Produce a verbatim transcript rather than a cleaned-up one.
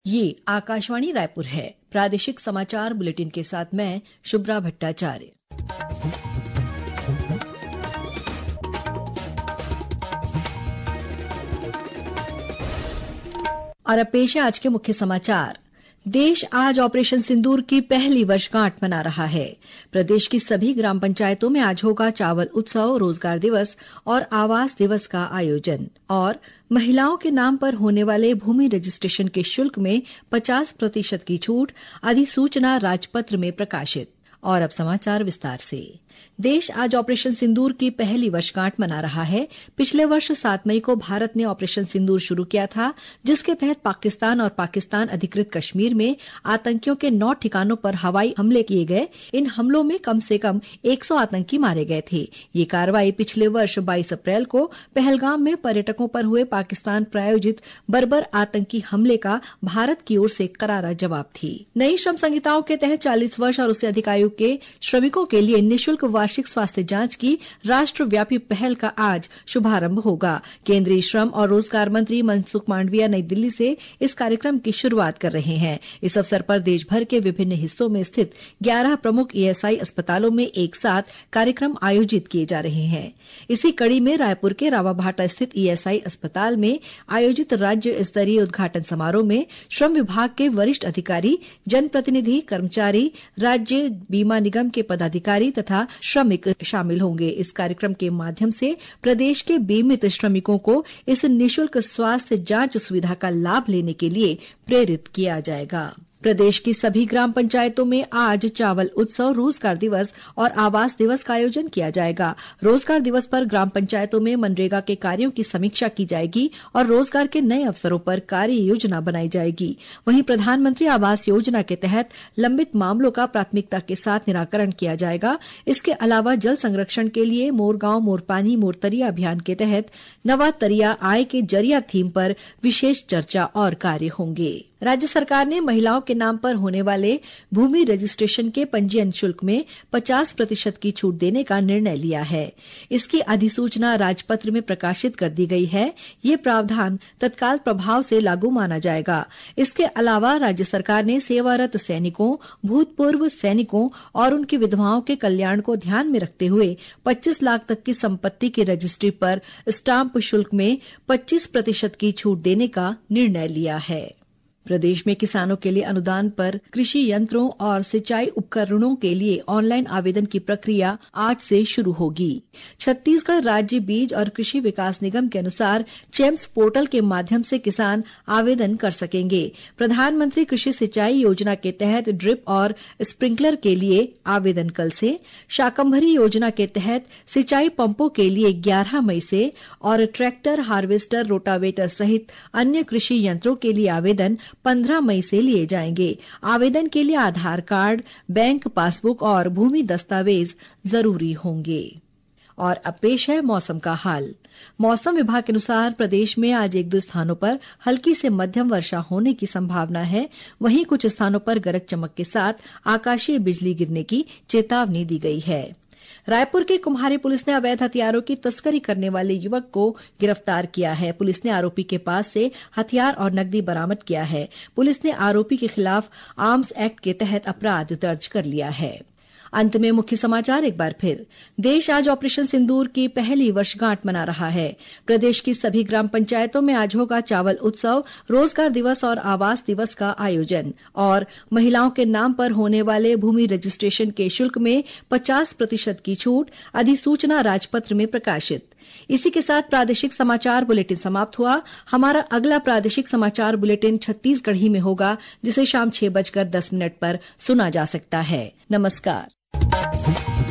ये आकाशवाणी रायपुर है। प्रादेशिक समाचार बुलेटिन के साथ मैं शुभ्रा भट्टाचार्य। और अब पेश है आज के मुख्य समाचार। देश आज ऑपरेशन सिंदूर की पहली वर्षगांठ मना रहा है। प्रदेश की सभी ग्राम पंचायतों में आज होगा चावल उत्सव, रोजगार दिवस और आवास दिवस का आयोजन। और महिलाओं के नाम पर होने वाले भूमि रजिस्ट्रेशन के शुल्क में पचास प्रतिशत की छूट, अधिसूचना राजपत्र में प्रकाशित। और अब समाचार विस्तार से। देश आज ऑपरेशन सिंदूर की पहली वर्षगांठ मना रहा है। पिछले वर्ष सात मई को भारत ने ऑपरेशन सिंदूर शुरू किया था, जिसके तहत पाकिस्तान और पाकिस्तान अधिकृत कश्मीर में आतंकियों के नौ ठिकानों पर हवाई हमले किए गए। इन हमलों में कम से कम सौ आतंकी मारे गए थे। ये कार्रवाई पिछले वर्ष बाईस अप्रैल को पहलगाम में पर्यटकों पर हुए पाकिस्तान प्रायोजित बर्बर आतंकी हमले का भारत की ओर से करारा जवाब थी। नई श्रम संहिताओं के तहत चालीस वर्ष और उससे अधिक आयु के श्रमिकों के लिए निःशुल्क वार्षिक स्वास्थ्य जांच की राष्ट्रव्यापी पहल का आज शुभारंभ होगा। केंद्रीय श्रम और रोजगार मंत्री मनसुख मांडविया नई दिल्ली से इस कार्यक्रम की शुरुआत कर रहे हैं। इस अवसर पर देश भर के विभिन्न हिस्सों में स्थित ग्यारह प्रमुख ईएसआई अस्पतालों में एक साथ कार्यक्रम आयोजित किए जा रहे हैं। इसी कड़ी में रायपुर के रावाभाटा स्थित ईएसआई अस्पताल में आयोजित राज्य स्तरीय उद्घाटन समारोह में श्रम विभाग के वरिष्ठ अधिकारी, जनप्रतिनिधि, कर्मचारी, राज्य बीमा निगम के पदाधिकारी तथा श्रमिक शामिल होंगे। इस कार्यक्रम के माध्यम से प्रदेश के बीमित श्रमिकों को इस निःशुल्क स्वास्थ्य जांच सुविधा का लाभ लेने के लिए प्रेरित किया जाएगा। प्रदेश की सभी ग्राम पंचायतों में आज चावल उत्सव, रोजगार दिवस और आवास दिवस का आयोजन किया जाएगा। रोजगार दिवस पर ग्राम पंचायतों में मनरेगा के कार्यों की समीक्षा की जाएगी और रोजगार के नए अवसरों पर कार्य योजना बनाई जाएगी। वहीं प्रधानमंत्री आवास योजना के तहत लंबित मामलों का प्राथमिकता के साथ निराकरण किया जाएगा। इसके अलावा जल संरक्षण के लिए मोर गांव मोर पानी मोर तरिया अभियान के तहत नवा तरिया आय के जरिया थीम पर विशेष चर्चा और कार्य होंगे। राज्य सरकार ने महिलाओं के नाम पर होने वाले भूमि रजिस्ट्रेशन के पंजीयन शुल्क में पचास प्रतिशत की छूट देने का निर्णय लिया है। इसकी अधिसूचना राजपत्र में प्रकाशित कर दी गई है। ये प्रावधान तत्काल प्रभाव से लागू माना जाएगा। इसके अलावा राज्य सरकार ने सेवारत सैनिकों, भूतपूर्व सैनिकों और उनकी विधवाओं के कल्याण को ध्यान में रखते हुए पच्चीस लाख तक की संपत्ति की रजिस्ट्री पर स्टाम्प शुल्क में पच्चीस प्रतिशत की छूट देने का निर्णय लिया है। प्रदेश में किसानों के लिए अनुदान पर कृषि यंत्रों और सिंचाई उपकरणों के लिए ऑनलाइन आवेदन की प्रक्रिया आज से शुरू होगी। छत्तीसगढ़ राज्य बीज और कृषि विकास निगम के अनुसार चेम्स पोर्टल के माध्यम से किसान आवेदन कर सकेंगे। प्रधानमंत्री कृषि सिंचाई योजना के तहत ड्रिप और स्प्रिंकलर के लिए आवेदन कल से, शाकंभरी योजना के तहत सिंचाई पंपों के लिए ग्यारह मई से और ट्रैक्टर, हार्वेस्टर, रोटावेटर सहित अन्य कृषि यंत्रों के लिए आवेदन पंद्रह मई से लिए जाएंगे। आवेदन के लिए आधार कार्ड, बैंक पासबुक और भूमि दस्तावेज जरूरी होंगे। और अब पेश है मौसम का हाल। मौसम विभाग के अनुसार प्रदेश में आज एक दो स्थानों पर हल्की से मध्यम वर्षा होने की संभावना है। वहीं कुछ स्थानों पर गरज चमक के साथ आकाशीय बिजली गिरने की चेतावनी दी गई है। रायपुर के कुम्हारी पुलिस ने अवैध हथियारों की तस्करी करने वाले युवक को गिरफ्तार किया है। पुलिस ने आरोपी के पास से हथियार और नकदी बरामद किया है। पुलिस ने आरोपी के खिलाफ आर्म्स एक्ट के तहत अपराध दर्ज कर लिया है। अंत में मुख्य समाचार एक बार फिर। देश आज ऑपरेशन सिंदूर की पहली वर्षगांठ मना रहा है। प्रदेश की सभी ग्राम पंचायतों में आज होगा चावल उत्सव, रोजगार दिवस और आवास दिवस का आयोजन। और महिलाओं के नाम पर होने वाले भूमि रजिस्ट्रेशन के शुल्क में पचास प्रतिशत की छूट, अधिसूचना राजपत्र में प्रकाशित। इसी के साथ प्रादेशिक समाचार बुलेटिन समाप्त हुआ। हमारा अगला प्रादेशिक समाचार बुलेटिन छत्तीसगढ़ी में होगा, जिसे शाम छह बजकर दस मिनट पर सुना जा सकता है। नमस्कार।